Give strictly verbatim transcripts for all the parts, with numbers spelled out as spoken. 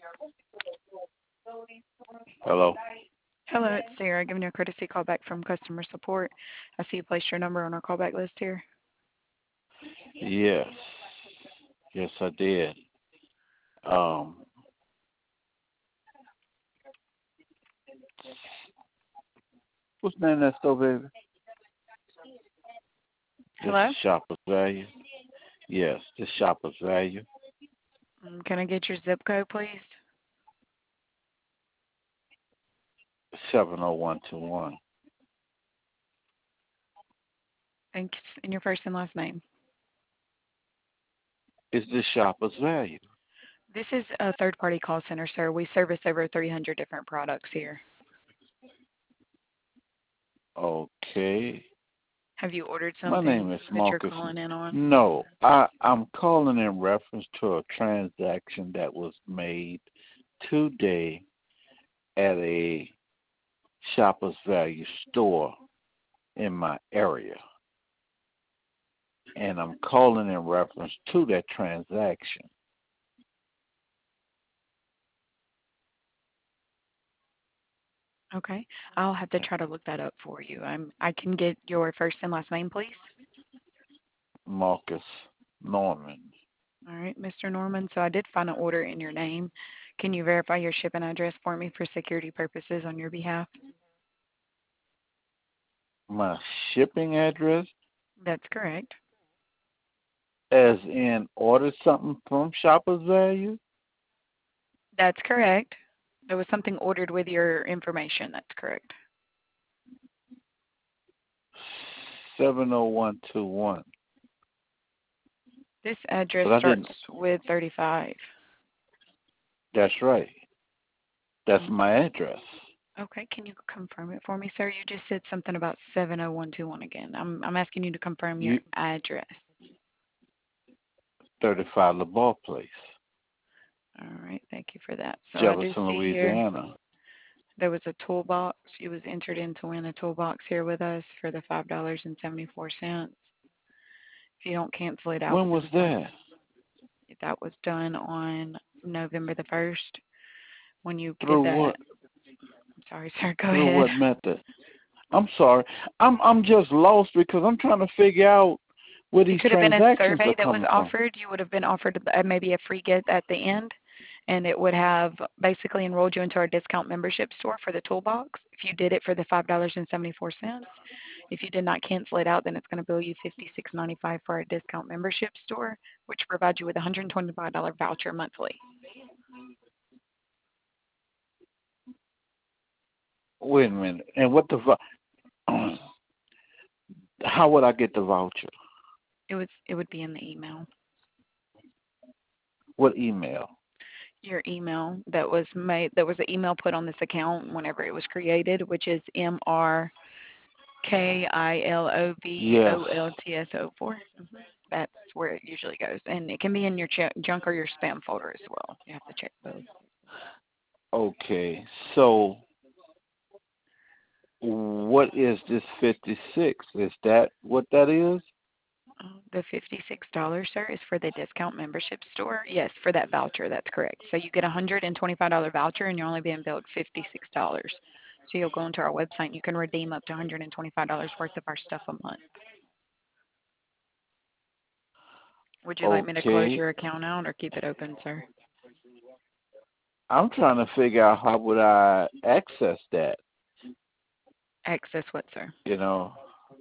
Hello? Hello, it's Sarah giving you a courtesy call back from customer support. I see you placed your number on our callback list here. Yes. Yes, I did. Um, what's the name of that store, baby? This Hello? is Shopper's Value. Yes, this Shopper's Value. Um, Can I get your zip code, please? seven oh one two one. Thanks. And your first and last name. Is this Shopper's Value? This is a third-party call center, sir. We service over three hundred different products here. Okay. Have you ordered My name something is that you're Marcus. calling in on? No, I, I'm calling in reference to a transaction that was made today at a Shopper's Value store in my area. And I'm calling in reference to that transaction. Okay. I'll have to try to look that up for you. I'm, I can get your first and last name, please. Marcus Norman. All right, Mister Norman. So I did find an order in your name. Can you verify your shipping address for me for security purposes on your behalf? My shipping address, That's correct. as in order something from Shopper's Value? That's correct. There was something ordered with your information. That's correct. seven oh one two one. This address But I starts didn't. with thirty-five. That's right. That's Mm, my address. Okay, can you confirm it for me, sir? You just said something about seven oh one two one again. I'm I'm asking you to confirm your You address. thirty-five LeBar Place, All right, thank you for that. So I do Jefferson, see here Louisiana. there was a toolbox. You was entered in to win a toolbox here with us for the five dollars and seventy-four cents. If you don't cancel it out When was within five, that? that was done on November the first when you did Through that. what? I'm sorry, sir. Go Through ahead. what method? I'm sorry. I'm I'm just lost because I'm trying to figure out where It these could have been a transactions survey are that was coming from. offered. You would have been offered uh, maybe a free gift at the end, and it would have basically enrolled you into our discount membership store for the toolbox. If you did it for the five dollars and seventy-four cents, if you did not cancel it out, then it's going to bill you fifty-six ninety-five for our discount membership store, which provides you with a one hundred twenty-five dollars voucher monthly. Wait a minute. And what the vou- how would I get the voucher? It was it would be in the email. What email? Your email that was made that was an email put on this account whenever it was created, which is M R K I L O V Yes. O L T S O four. Mm-hmm. That's where it usually goes, and it can be in your ch- junk or your spam folder as well. You have to check both. Okay. So what is this fifty-six? Is that what that is? Uh, The fifty-six dollars, sir, is for the discount membership store. Yes, for that voucher. That's correct. So you get a one hundred twenty-five dollars voucher, and you're only being billed fifty-six dollars. So you'll go into our website, and you can redeem up to one hundred twenty-five dollars worth of our stuff a month. Would you like me to close Okay. your account out or keep it open, sir? I'm trying to figure out how would I access that, Access what, sir? you know,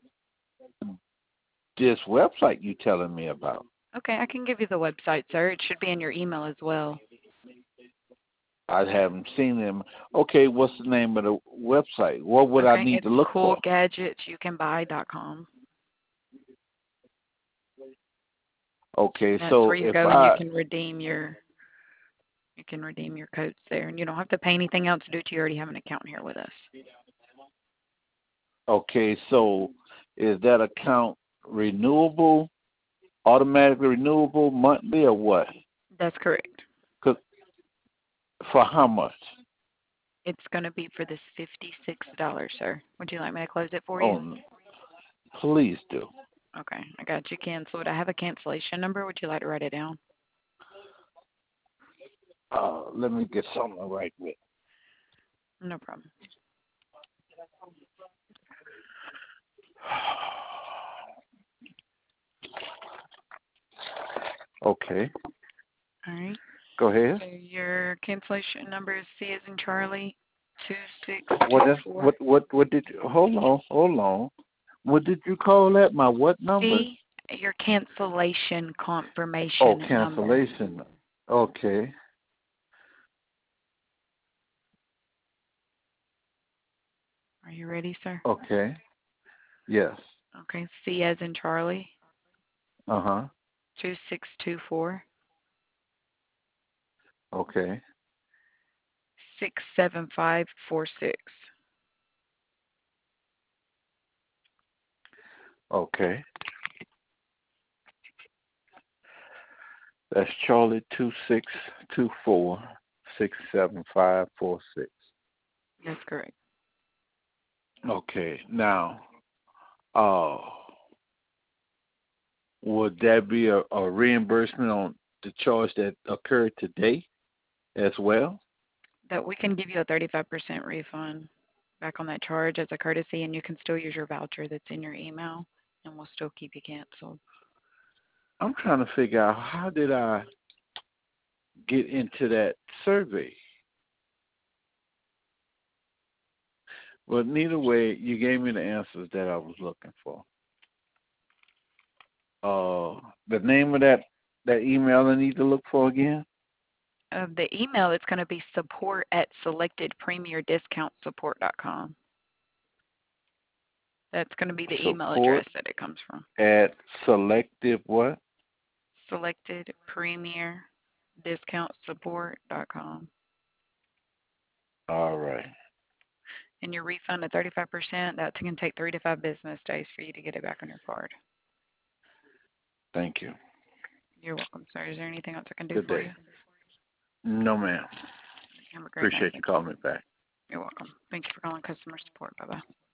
this website you telling me about. Okay, I can give you the website, sir. It should be in your email as well. I haven't seen them. Okay, what's the name of the website? What would I Okay, need it's to look cool for? gadgets you can buy dot com. Okay, That's so where you if go and you I can redeem your you can redeem your codes there, and you don't have to pay anything else due to you already have an account here with us. okay, so is that account renewable, automatically renewable monthly or what? That's correct. 'Cause for how much? It's going to be for this fifty-six dollars, sir. Would you like me to close it for you? Oh, please do. Okay, I got you canceled. I have a cancellation number. Would you like to write it down? Uh, let me get something to write with. No problem. Okay. All right. Go ahead. So your cancellation number is C as in Charlie, two six What two is four. what what what did you hold on, hold on. What did you call that? My what number? C, your cancellation confirmation Oh, number. cancellation. Okay. Are you ready, sir? Okay. Yes. Okay. C as in Charlie, Uh huh. two six two four Okay. six seven five four six. Okay. That's Charlie two six two four six seven five four six. That's correct. Okay. Now, uh, would that be a, a reimbursement on the charge that occurred today as well? That we can give you a thirty-five percent refund back on that charge as a courtesy, and you can still use your voucher that's in your email, and we'll still keep you canceled. I'm trying to figure out how did I get into that survey? But neither way, you gave me the answers that I was looking for. Uh, the name of that, that email I need to look for again? Uh, the email, it's going to be support at selected premier discount support dot com. That's going to be the email Support address that it comes from. at selective what? selected premier discount support dot com. All right. And your refund at thirty-five percent, that can take three to five business days for you to get it back on your card. Thank you. You're welcome, sir. Is there anything else I can do Good for day. you? No, ma'am. Have a great night. Appreciate you calling me back. You're welcome. Thank you for calling customer support. Bye-bye.